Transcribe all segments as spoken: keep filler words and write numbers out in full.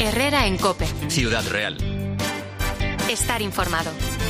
Herrera en COPE. Ciudad Real. Estar informado.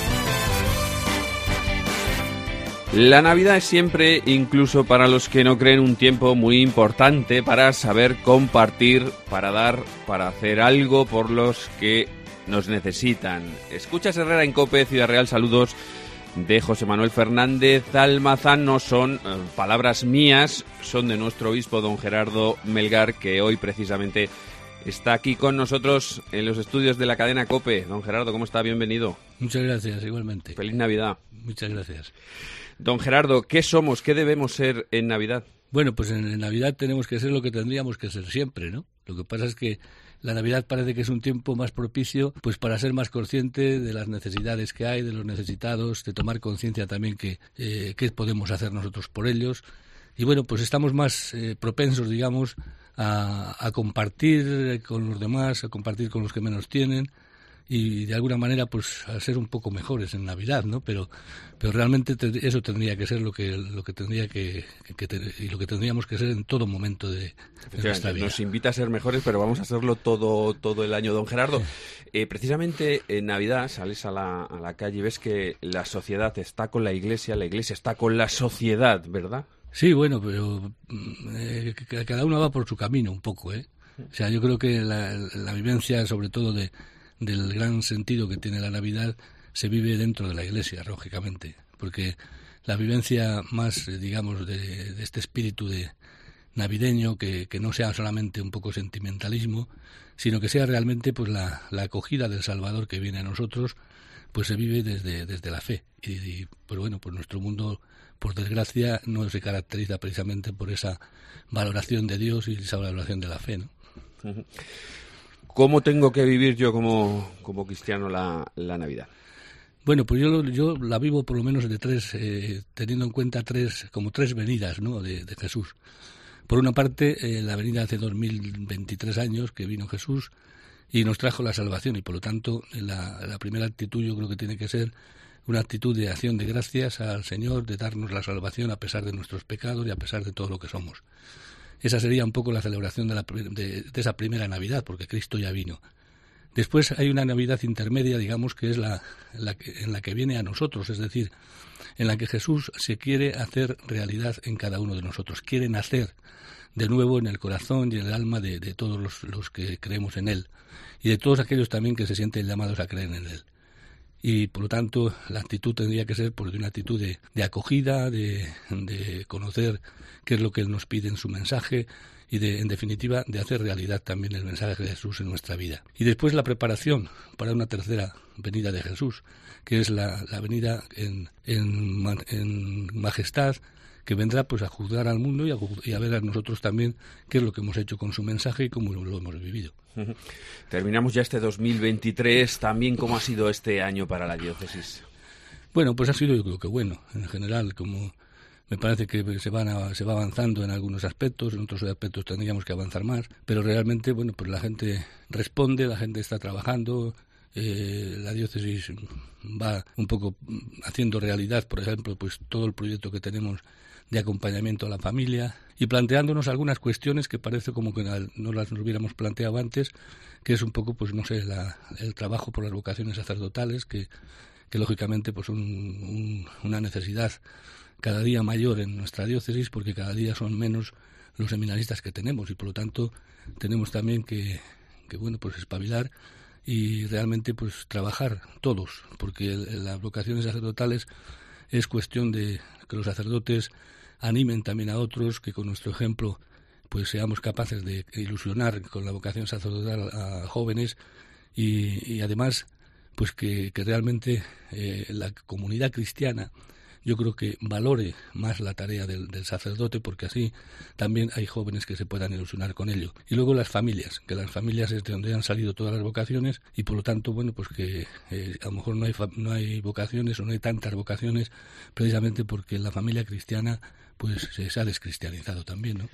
La Navidad es siempre, incluso para los que no creen, un tiempo muy importante para saber compartir, para dar, para hacer algo por los que nos necesitan. Escuchas Herrera en COPE, Ciudad Real. Saludos de José Manuel Fernández Almazán. No son eh, palabras mías, son de nuestro obispo don Gerardo Melgar, que hoy precisamente está aquí con nosotros en los estudios de la cadena COPE. Don Gerardo, ¿cómo está? Bienvenido. Muchas gracias, igualmente. Feliz Navidad. Muchas gracias. Don Gerardo, ¿qué somos? ¿Qué debemos ser en Navidad? Bueno, pues en, en Navidad tenemos que ser lo que tendríamos que ser siempre, ¿no? Lo que pasa es que la Navidad parece que es un tiempo más propicio pues para ser más consciente de las necesidades que hay, de los necesitados, de tomar conciencia también que eh, qué podemos hacer nosotros por ellos. Y bueno, pues estamos más eh, propensos, digamos, a, a compartir con los demás, a compartir con los que menos tienen, y de alguna manera pues a ser un poco mejores en Navidad, ¿no? Pero pero realmente te, eso tendría que ser lo que lo que tendría que, que te, y lo que tendríamos que ser en todo momento de, de nuestra vida. Nos invita a ser mejores, pero vamos a hacerlo todo todo el año. Don Gerardo, eh, precisamente en Navidad sales a la, a la calle y ves que la sociedad está con la Iglesia, la Iglesia está con la sociedad, ¿verdad? Sí, bueno, pero eh, cada uno va por su camino un poco, ¿eh? O sea, yo creo que la, la vivencia, sobre todo de del gran sentido que tiene la Navidad, se vive dentro de la Iglesia, lógicamente, porque la vivencia más, digamos, de, de este espíritu de navideño, que, que no sea solamente un poco sentimentalismo, sino que sea realmente pues la, la acogida del Salvador que viene a nosotros, pues se vive desde, desde la fe. Y, y pues bueno, pues nuestro mundo, por desgracia, no se caracteriza precisamente por esa valoración de Dios y esa valoración de la fe, ¿no? Uh-huh. ¿Cómo tengo que vivir yo como, como cristiano la, la Navidad? Bueno, pues yo, yo la vivo por lo menos de tres, eh, teniendo en cuenta tres, como tres venidas, ¿no?, de, de Jesús. Por una parte, eh, la venida hace dos mil veintitrés años que vino Jesús y nos trajo la salvación, y por lo tanto la, la primera actitud yo creo que tiene que ser una actitud de acción de gracias al Señor, de darnos la salvación a pesar de nuestros pecados y a pesar de todo lo que somos. Esa sería un poco la celebración de, la, de, de esa primera Navidad, porque Cristo ya vino. Después hay una Navidad intermedia, digamos, que es la, la que, en la que viene a nosotros, es decir, en la que Jesús se quiere hacer realidad en cada uno de nosotros, quiere nacer de nuevo en el corazón y en el alma de, de todos los, los que creemos en Él, y de todos aquellos también que se sienten llamados a creer en Él. Y por lo tanto la actitud tendría que ser pues, de una actitud de, de acogida, de, de conocer qué es lo que Él nos pide en su mensaje y de, en definitiva, de hacer realidad también el mensaje de Jesús en nuestra vida. Y después la preparación para una tercera venida de Jesús, que es la, la venida en, en, en majestad, que vendrá pues a juzgar al mundo y a, y a ver a nosotros también qué es lo que hemos hecho con su mensaje y cómo lo hemos vivido. Terminamos ya este dos mil veintitrés, también cómo ha sido este año para la diócesis. Bueno, pues ha sido yo creo que bueno, en general, como me parece que se van a, se va avanzando en algunos aspectos, en otros aspectos tendríamos que avanzar más, pero realmente, bueno, pues la gente responde, la gente está trabajando, eh, la diócesis va un poco haciendo realidad, por ejemplo, pues todo el proyecto que tenemos de acompañamiento a la familia y planteándonos algunas cuestiones que parece como que no las nos hubiéramos planteado antes, que es un poco, pues no sé, la, el trabajo por las vocaciones sacerdotales, que, que lógicamente pues un, un, una necesidad cada día mayor en nuestra diócesis, porque cada día son menos los seminaristas que tenemos y por lo tanto tenemos también que, que bueno, pues espabilar y realmente pues trabajar todos, porque el, las vocaciones sacerdotales es cuestión de que los sacerdotes animen también a otros, que con nuestro ejemplo pues seamos capaces de ilusionar con la vocación sacerdotal a jóvenes y, y además pues que, que realmente eh, la comunidad cristiana yo creo que valore más la tarea del, del sacerdote, porque así también hay jóvenes que se puedan ilusionar con ello. Y luego las familias, que las familias es de donde han salido todas las vocaciones y por lo tanto, bueno, pues que eh, a lo mejor no hay, no hay vocaciones o no hay tantas vocaciones precisamente porque la familia cristiana pues se ha descristianizado también, ¿no?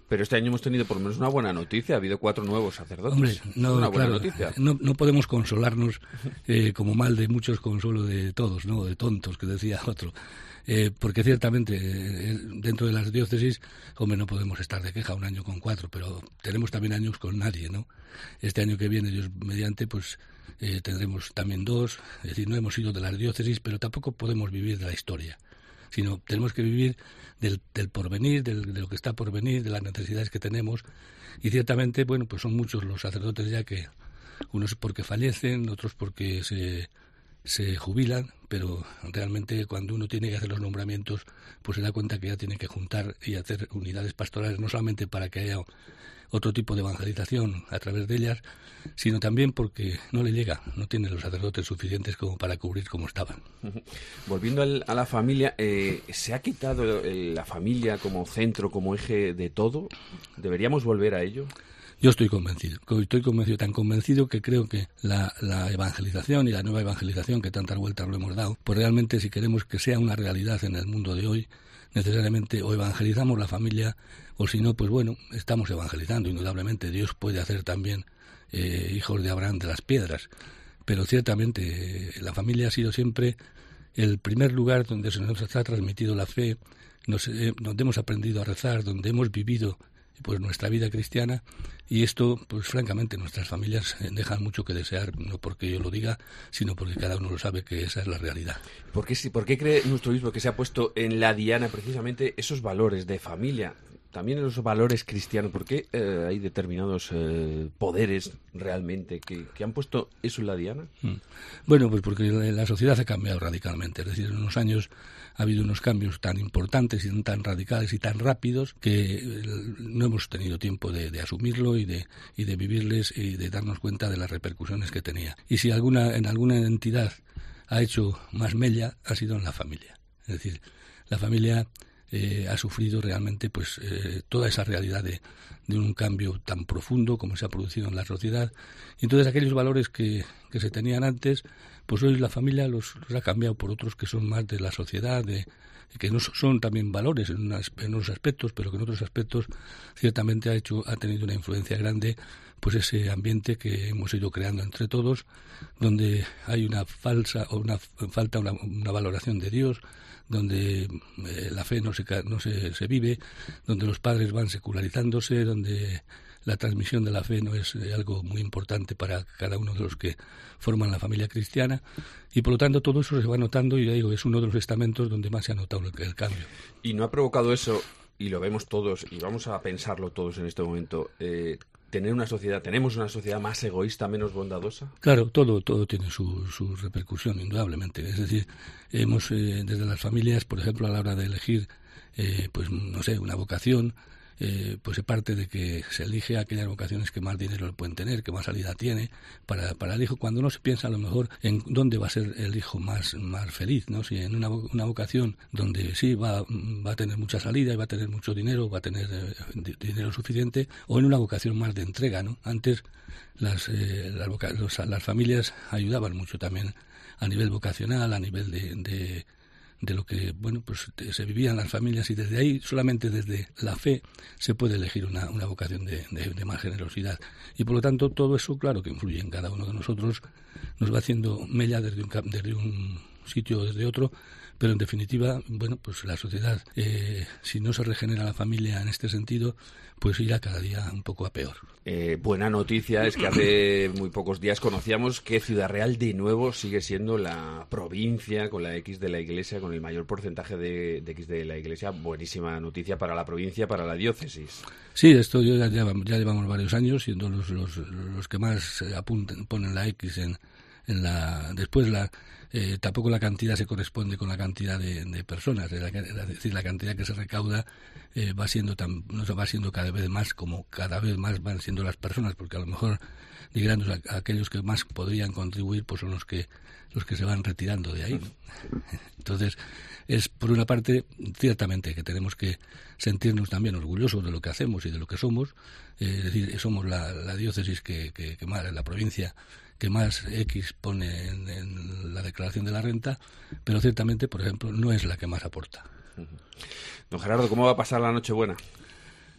Pero este año hemos tenido por lo menos una buena noticia. Ha habido cuatro nuevos sacerdotes. Hombre, no, una buena claro, noticia. No, no podemos consolarnos eh, como mal de muchos, consuelo de todos, ¿no? De tontos, que decía otro. Eh, porque ciertamente eh, dentro de las diócesis, hombre, no podemos estar de queja un año con cuatro, pero tenemos también años con nadie, ¿no? Este año que viene, Dios mediante, pues eh, tendremos también dos. Es decir, no hemos ido de las diócesis, pero tampoco podemos vivir de la historia, sino tenemos que vivir del, del porvenir, del, de lo que está por venir, de las necesidades que tenemos. Y ciertamente, bueno, pues son muchos los sacerdotes ya que, unos porque fallecen, otros porque se, se jubilan, pero realmente cuando uno tiene que hacer los nombramientos, pues se da cuenta que ya tiene que juntar y hacer unidades pastorales, no solamente para que haya otro tipo de evangelización a través de ellas, sino también porque no le llega, no tiene los sacerdotes suficientes como para cubrir como estaban. Volviendo al, a la familia, eh, ¿se ha quitado el, la familia como centro, como eje de todo? ¿Deberíamos volver a ello? Yo estoy convencido, estoy convencido, tan convencido que creo que la, la evangelización y la nueva evangelización, que tantas vueltas lo hemos dado, pues realmente si queremos que sea una realidad en el mundo de hoy, necesariamente o evangelizamos la familia, o si no, pues bueno, estamos evangelizando, indudablemente. Dios puede hacer también eh, hijos de Abraham de las piedras, pero ciertamente eh, la familia ha sido siempre el primer lugar donde se nos ha transmitido la fe, nos, eh, donde hemos aprendido a rezar, donde hemos vivido pues nuestra vida cristiana, y esto, pues francamente, nuestras familias dejan mucho que desear, no porque yo lo diga, sino porque cada uno lo sabe que esa es la realidad. ¿Por qué, ¿Por qué cree nuestro obispo que se ha puesto en la diana precisamente esos valores de familia? También esos valores cristianos. ¿Por qué eh, hay determinados eh, poderes realmente que, que han puesto eso en la diana? Bueno, pues porque la sociedad ha cambiado radicalmente. Es decir, en unos años ha habido unos cambios tan importantes y tan radicales y tan rápidos que no hemos tenido tiempo de, de asumirlo y de, y de vivirles y de darnos cuenta de las repercusiones que tenía. Y si alguna en alguna entidad ha hecho más mella, ha sido en la familia. Es decir, la familia eh, ha sufrido realmente pues eh, toda esa realidad de, de un cambio tan profundo como se ha producido en la sociedad. Y entonces aquellos valores que, que se tenían antes, pues hoy la familia los, los ha cambiado por otros que son más de la sociedad, de, que no son también valores en, unas, en unos aspectos, pero que en otros aspectos ciertamente ha hecho ha tenido una influencia grande, pues ese ambiente que hemos ido creando entre todos, donde hay una falsa o una falta una, una valoración de Dios, donde eh, la fe no se no se, se vive, donde los padres van secularizándose, donde la transmisión de la fe no es eh, algo muy importante para cada uno de los que forman la familia cristiana, y por lo tanto todo eso se va notando, y ya digo, es uno de los estamentos donde más se ha notado el, el cambio. ¿Y no ha provocado eso, y lo vemos todos, y vamos a pensarlo todos en este momento, eh, tener una sociedad, tenemos una sociedad más egoísta, menos bondadosa? Claro, todo todo tiene su, su repercusión, indudablemente. Es decir, hemos eh, desde las familias, por ejemplo, a la hora de elegir, eh, pues no sé, una vocación, Eh, pues se parte de que se elige aquellas vocaciones que más dinero pueden tener, que más salida tiene para, para el hijo, cuando no se piensa a lo mejor en dónde va a ser el hijo más, más feliz, ¿no? Si en una, una vocación donde sí va, va a tener mucha salida y va a tener mucho dinero, va a tener eh, dinero suficiente, o en una vocación más de entrega, ¿no? Antes las, eh, las, voca- los, las familias ayudaban mucho también a nivel vocacional, a nivel de, de de lo que bueno pues se vivían las familias, y desde ahí, solamente desde la fe, se puede elegir una, una vocación de, de, de más generosidad, y por lo tanto todo eso, claro que influye en cada uno de nosotros, nos va haciendo mella desde un, desde un sitio o desde otro, pero en definitiva, bueno, pues la sociedad, eh, si no se regenera la familia en este sentido, pues irá cada día un poco a peor. Eh, buena noticia es que hace muy pocos días conocíamos que Ciudad Real de nuevo sigue siendo la provincia con la X de la Iglesia, con el mayor porcentaje de, de X de la Iglesia. Buenísima noticia para la provincia, para la diócesis. Sí, esto yo ya, llevamos, ya llevamos varios años siendo los, los, los que más apuntan, ponen la X en, en la... Después la... Eh, tampoco la cantidad se corresponde con la cantidad de, de personas, es, la, es decir, la cantidad que se recauda eh, va siendo tan, no se va siendo cada vez más, como cada vez más van siendo las personas, porque a lo mejor, digamos, a, a aquellos que más podrían contribuir, pues son los que los que se van retirando de ahí. Entonces, es por una parte, ciertamente, que tenemos que sentirnos también orgullosos de lo que hacemos y de lo que somos, eh, es decir, somos la, la diócesis que, que, que más, la provincia que más X pone en, en la declaración de la renta, pero ciertamente, por ejemplo, no es la que más aporta. Don Gerardo, ¿cómo va a pasar la Nochebuena?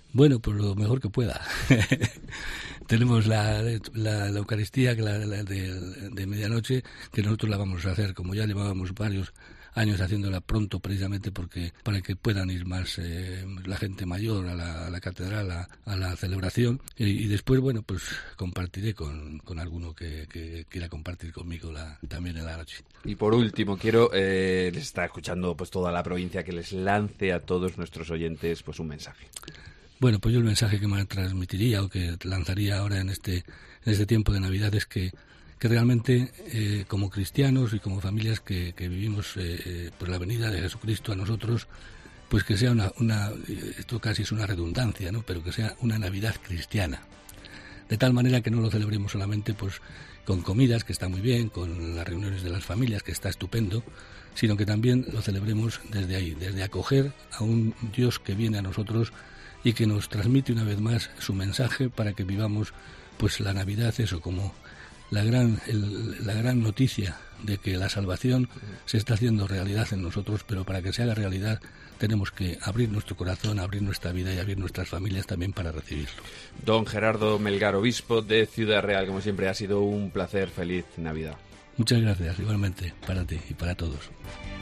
Bueno, pues lo mejor que pueda. Tenemos la, la, la Eucaristía que la, la de, de medianoche, que nosotros la vamos a hacer, como ya llevábamos varios años haciéndola pronto, precisamente porque para que puedan ir más eh, la gente mayor a la, a la catedral, a, a la celebración, y, y después, bueno, pues compartiré con, con alguno que, que quiera compartir conmigo la, también en la noche. Y por último, quiero, eh, les está escuchando pues toda la provincia, que les lance a todos nuestros oyentes pues un mensaje. Bueno, pues yo el mensaje que me transmitiría o que lanzaría ahora en este en este tiempo de Navidad es que, que realmente eh, como cristianos y como familias que, que vivimos eh, pues la venida de Jesucristo a nosotros, pues que sea una, una, esto casi es una redundancia, ¿no? Pero que sea una Navidad cristiana. De tal manera que no lo celebremos solamente pues con comidas, que está muy bien, con las reuniones de las familias, que está estupendo, sino que también lo celebremos desde ahí, desde acoger a un Dios que viene a nosotros y que nos transmite una vez más su mensaje para que vivamos pues la Navidad, eso, como la gran el, la gran noticia de que la salvación se está haciendo realidad en nosotros, pero para que se haga realidad tenemos que abrir nuestro corazón, abrir nuestra vida y abrir nuestras familias también para recibirlo. Don Gerardo Melgar, obispo de Ciudad Real, como siempre ha sido un placer. Feliz Navidad. Muchas gracias, igualmente, para ti y para todos.